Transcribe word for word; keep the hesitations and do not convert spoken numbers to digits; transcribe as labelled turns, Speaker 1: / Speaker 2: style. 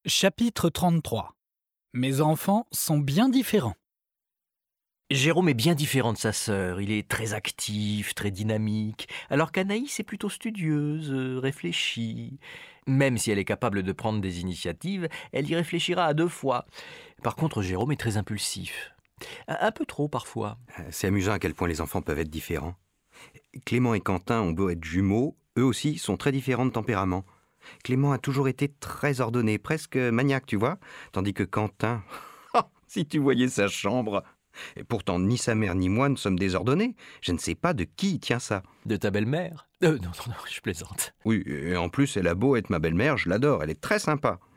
Speaker 1: Chapitre trente-trois. Mes enfants sont bien différents.
Speaker 2: Jérôme est bien différent de sa sœur. Il est très actif, très dynamique, alors qu'Anaïs est plutôt studieuse, euh, réfléchie. Même si elle est capable de prendre des initiatives, elle y réfléchira à deux fois. Par contre, Jérôme est très impulsif. Un un peu trop parfois.
Speaker 3: C'est amusant à quel point les enfants peuvent être différents. Clément et Quentin ont beau être jumeaux, eux aussi sont très différents de tempérament. Clément a toujours été très ordonné, presque maniaque, tu vois, tandis que Quentin, si tu voyais sa chambre. Et pourtant, ni sa mère ni moi ne sommes désordonnés. Je ne sais pas de qui il tient ça.
Speaker 2: De ta belle-mère ? euh, Non, non, non, je plaisante.
Speaker 3: Oui, et en plus, elle a beau être ma belle-mère, je l'adore, elle est très sympa.